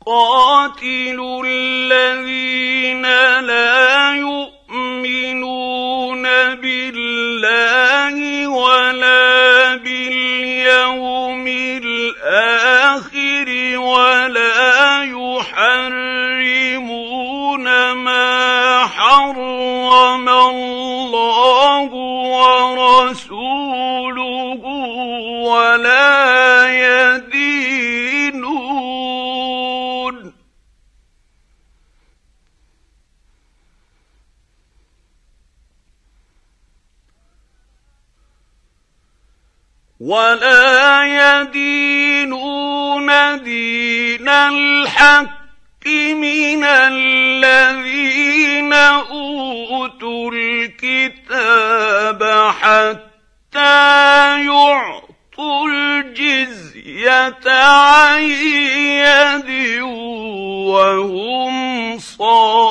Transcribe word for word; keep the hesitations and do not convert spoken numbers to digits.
قاتلوا الذين لا يؤمنون بالله ولا باليوم الآخر ولا يحرمون ما حرم الله ورسوله ولا يدينون ولا يدينون دين الحق من الذين أوتوا الكتاب حتى يعطوا الجزية عن يد وهم صاغرون.